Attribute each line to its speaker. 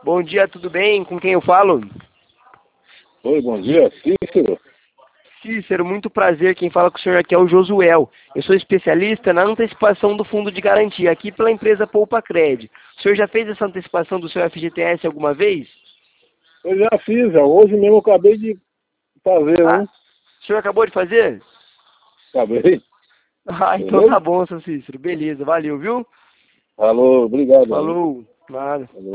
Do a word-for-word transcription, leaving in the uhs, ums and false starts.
Speaker 1: Bom dia, tudo bem? Com quem eu falo?
Speaker 2: Oi, bom dia, Cícero.
Speaker 1: Cícero, muito prazer. Quem fala com o senhor aqui é o Josuel. Eu sou especialista na antecipação do fundo de garantia aqui pela empresa Poupa Cred. O senhor já fez essa antecipação do seu F G T S alguma vez?
Speaker 2: Eu já fiz, já. Hoje mesmo eu acabei de fazer
Speaker 1: Ah,
Speaker 2: um.
Speaker 1: o senhor acabou de fazer?
Speaker 2: Acabei.
Speaker 1: Ah, então
Speaker 2: Beleza?
Speaker 1: tá bom, seu Cícero. Beleza, valeu, viu?
Speaker 2: Alô, obrigado, amigo.
Speaker 1: Falou. Nada.
Speaker 2: Valeu.